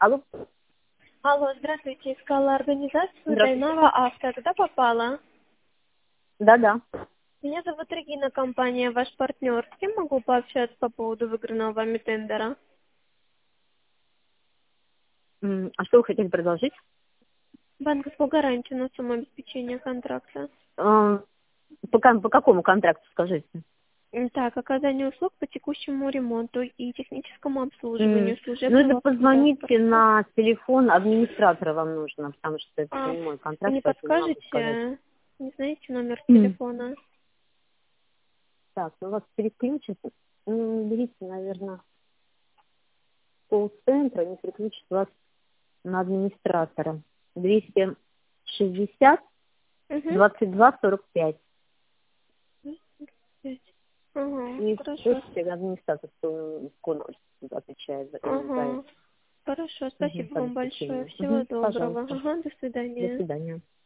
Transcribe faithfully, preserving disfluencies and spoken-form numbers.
Алло. Алло, здравствуйте. Искала организацию Здравствуйте. Дайнава Авто. Туда попала? Да-да. Меня зовут Регина, компания «Ваш партнер». С кем могу пообщаться по поводу выигранного вами тендера? М, А что вы хотели предложить? Банковскую гарантию на сумму обеспечения контракта. Э, По, кон- по какому контракту, скажите? М, Так, оказание услуг по текущему ремонту и техническому М, обслуживанию Ну, это служебного позвоните автотранспорта. на телефон администратора вам нужно, потому что это А, не мой вы контракт, не поэтому не могу сказать. подскажете, не знаете номер М. телефона? Так, ну вас переключат. М, Берите, наверное, колл-центр, они переключат вас на администратора. двести шестьдесят Угу. двадцать два сорок пять. Ага, И хорошо. слушайте, администратор кто конкурс отвечает за, именно за это. Ага. Хорошо, Мгм, спасибо по вам большое. обеспечению. Всего Мгм, доброго. пожалуйста. Ага, до До свидания. свидания.